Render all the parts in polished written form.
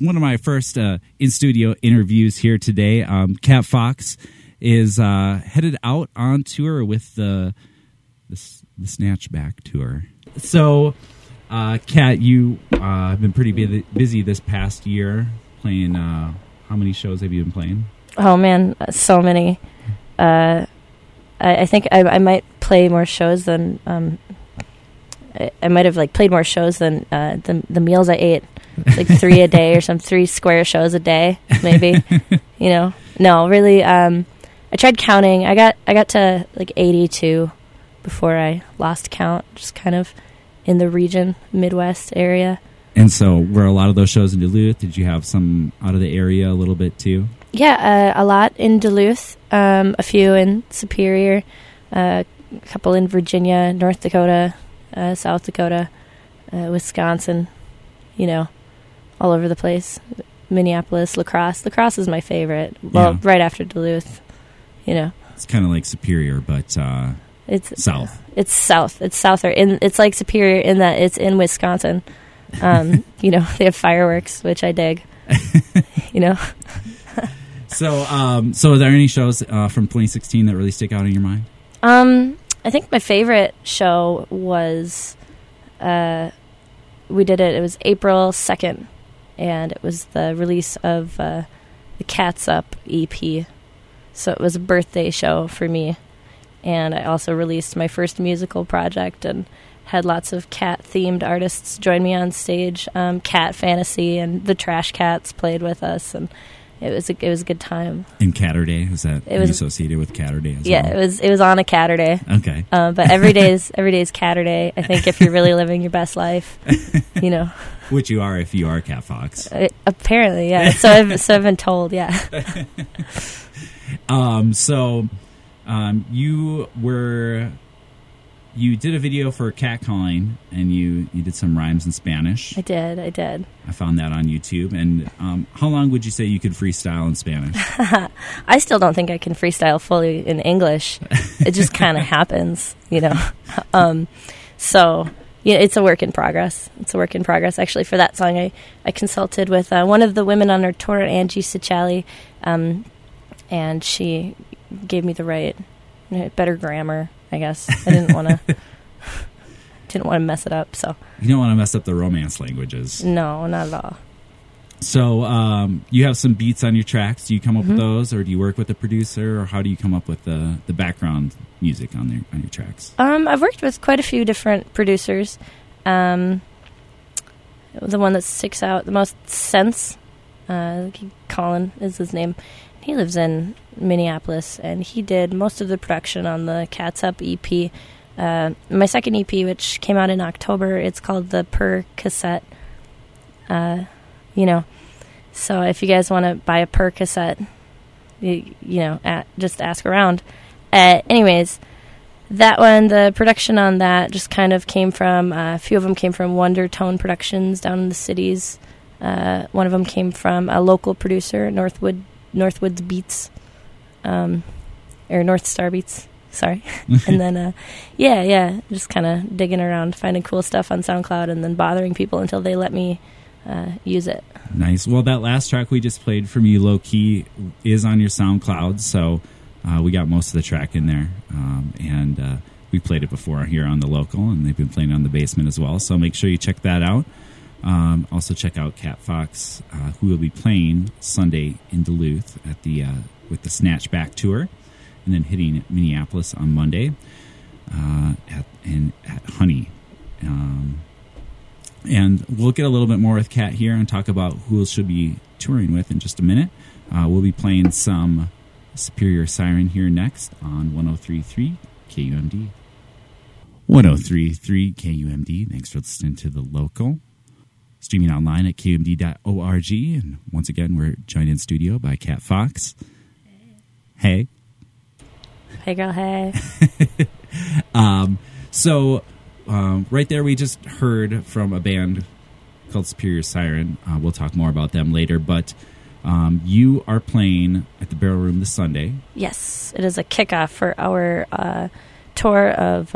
one of my first in-studio interviews here today. Kat Fox is headed out on tour with the Snatchback tour. So, Kat, you have been pretty busy this past year playing. How many shows have you been playing? Oh, man, so many. I think I might play more shows than... I might have played more shows than the meals I ate. It's 3 a day or 3 square shows a day, maybe. No, really. I tried counting. I got to 82 before I lost count. Just kind of in the region, Midwest area. And so, were a lot of those shows in Duluth? Did you have some out of the area a little bit too? Yeah, a lot in Duluth. A few in Superior. A couple in Virginia, North Dakota. South Dakota, Wisconsin, all over the place. Minneapolis, La Crosse. La Crosse is my favorite. Well, right after Duluth, It's kind of like Superior, but it's south. It's south. It's south. It's like Superior in that it's in Wisconsin. They have fireworks, which I dig. So are there any shows from 2016 that really stick out in your mind? I think my favorite show was, we did it was April 2nd, and it was the release of the Cats Up EP. So it was a birthday show for me, and I also released my first musical project and had lots of cat-themed artists join me on stage. Cat Fantasy and the Trash Cats played with us, and it was a good time. In Catterday, is that associated with Catterday as well? Yeah, it was on a Catterday. Okay. But every day is Catterday. I think if you're really living your best life, Which you are if you are Kat Fox. Apparently, yeah. So I've been told, yeah. You did a video for catcalling, and you did some rhymes in Spanish. I did. I found that on YouTube. And how long would you say you could freestyle in Spanish? I still don't think I can freestyle fully in English. It just kind of happens, So, it's a work in progress. Actually, for that song, I consulted with one of the women on our tour, Angie Cicciali, and she gave me the right, better grammar, I guess. I didn't want to mess it up. So you don't want to mess up the Romance languages. No, not at all. So you have some beats on your tracks. Do you come up with those, or do you work with a producer, or how do you come up with the background music on your tracks? I've worked with quite a few different producers. The one that sticks out the most, Sense. Colin is his name. He lives in Minneapolis, and he did most of the production on the Cats Up EP. My second EP, which came out in October, it's called the Per Cassette. So if you guys want to buy a Per Cassette, just ask around. Anyways, that one, the production on that just kind of came from, a few of them came from Wonder Tone Productions down in the cities. One of them came from a local producer, Northwoods Beats, or North Star Beats, sorry. And then, just kind of digging around, finding cool stuff on SoundCloud, and then bothering people until they let me use it. Nice. Well, that last track we just played from you, Low Key, is on your SoundCloud, so we got most of the track in there. And we played it before here on the local, and they've been playing it on the basement as well, so make sure you check that out. Also check out Kat Fox, who will be playing Sunday in Duluth at with the Snatchback tour, and then hitting Minneapolis on Monday at Honey. And we'll get a little bit more with Kat here and talk about who she'll be touring with in just a minute. We'll be playing some Superior Siren here next on 103.3 KUMD. 103.3 KUMD. Thanks for listening to the local. Streaming online at KUMD.org. And once again, we're joined in studio by Kat Fox. Hey. Hey, girl, hey. Right there, we just heard from a band called Superior Siren. We'll talk more about them later, but you are playing at the Barrel Room this Sunday. Yes, it is a kickoff for our tour of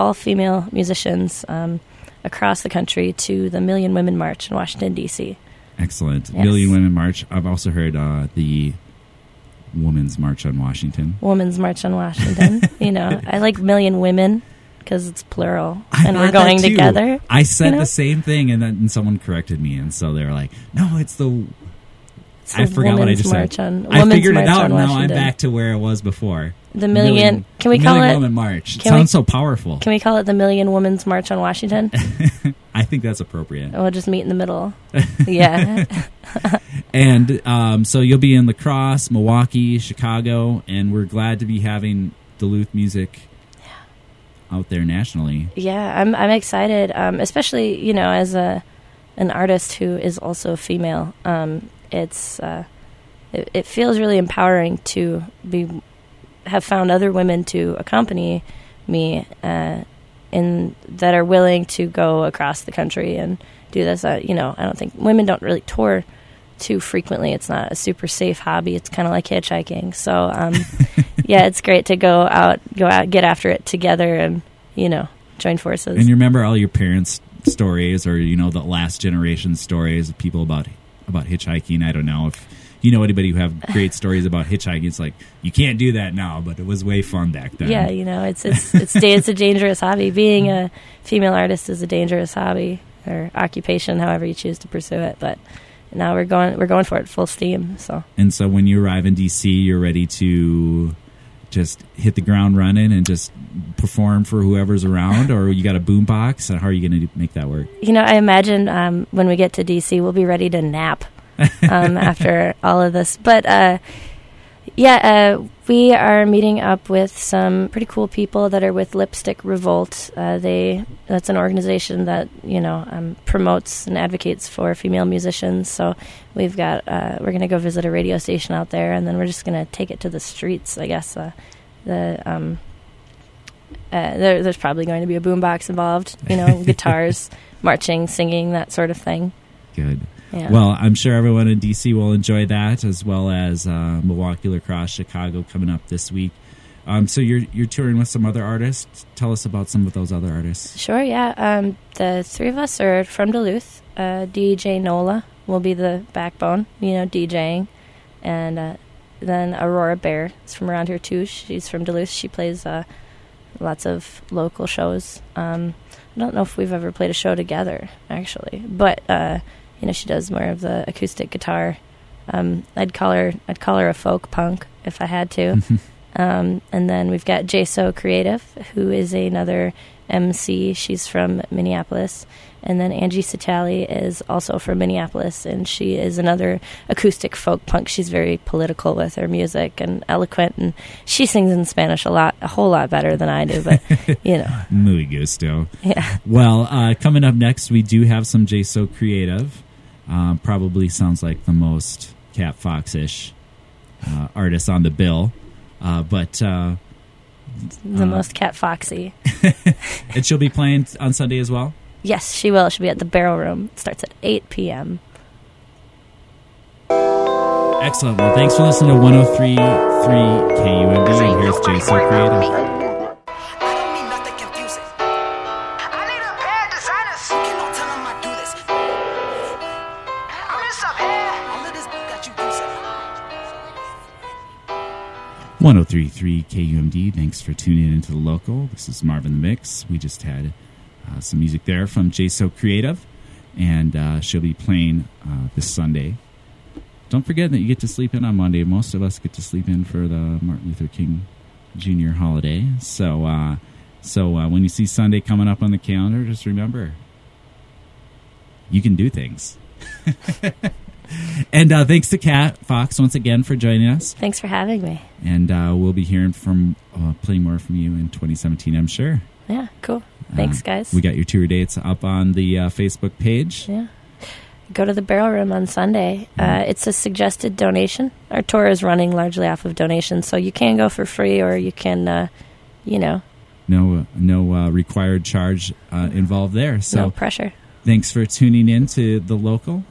all-female musicians across the country to the Million Women March in Washington, D.C. Excellent. Yes. Million Women March. I've also heard the Women's March on Washington. Women's March on Washington. I like Million Women because it's plural, and we're thought going that too. together. I said the same thing, and then someone corrected me, and so they were like, "No, it's the." I forgot what I just said. I figured it out. Now I'm back to where it was before. The million. Can we call it Women March? It sounds so powerful. Can we call it the Million Women's March on Washington? I think that's appropriate. We'll just meet in the middle. Yeah. And so you'll be in La Crosse, Milwaukee, Chicago, and we're glad to be having Duluth music out there nationally. Yeah, I'm excited, especially as an artist who is also female. It feels really empowering to have found other women to accompany me that are willing to go across the country and do this. I don't think women don't really tour too frequently. It's not a super safe hobby. It's kind of like hitchhiking. So yeah, it's great to go out, get after it together, and join forces. And you remember all your parents' stories, or the last generation stories of people about hitchhiking. I don't know if you know anybody who have great stories about hitchhiking. It's like, you can't do that now, but it was way fun back then. Yeah, it's a dangerous hobby. Being a female artist is a dangerous hobby or occupation, however you choose to pursue it. But now we're going for it full steam. And so when you arrive in DC, you're ready to just hit the ground running and just perform for whoever's around, or you got a boombox? How are you going to make that work? I imagine when we get to DC, we'll be ready to nap after all of this. But we are meeting up with some pretty cool people that are with Lipstick Revolt. That's an organization that promotes and advocates for female musicians. So we're going to go visit a radio station out there, and then we're just going to take it to the streets. I guess there's probably going to be a boombox involved. Guitars, marching, singing, that sort of thing. Good. Yeah. Well, I'm sure everyone in D.C. will enjoy that, as well as Milwaukee, La Crosse, Chicago coming up this week. So you're touring with some other artists. Tell us about some of those other artists. Sure, yeah. The three of us are from Duluth. DJ Nola will be the backbone, DJing. And then Aurora Bear is from around here, too. She's from Duluth. She plays lots of local shows. I don't know if we've ever played a show together, actually. But... she does more of the acoustic guitar. I'd call her a folk punk if I had to. And then we've got JSO Creative, who is another MC. She's from Minneapolis. And then Angie Satali is also from Minneapolis, and she is another acoustic folk punk. She's very political with her music and eloquent, and she sings in Spanish a whole lot better than I do, but, Muy gusto. Yeah. Well, coming up next, we do have some JSO Creative. Probably sounds like the most Cat Fox-ish artist on the bill, but the most Cat Foxy. And she'll be playing on Sunday as well? Yes, she will. She'll be at the Barrel Room. It starts at 8 p.m. Excellent. Well, thanks for listening to 103.3 KUMD, and here's JSO Creative. One 103.3 KUMD. Thanks for tuning into the local. This is Marvin the Mix. We just had some music there from JSO Creative, and she'll be playing this Sunday. Don't forget that you get to sleep in on Monday. Most of us get to sleep in for the Martin Luther King Jr. holiday. So when you see Sunday coming up on the calendar, just remember, you can do things. And thanks to Cat Fox once again for joining us. Thanks for having me. And we'll be hearing playing more from you in 2017, I'm sure. Yeah, cool. Thanks, guys. We got your tour dates up on the Facebook page. Yeah. Go to the Barrel Room on Sunday. It's a suggested donation. Our tour is running largely off of donations, so you can go for free, or you can, No required charge involved there. So no pressure. Thanks for tuning in to The Local.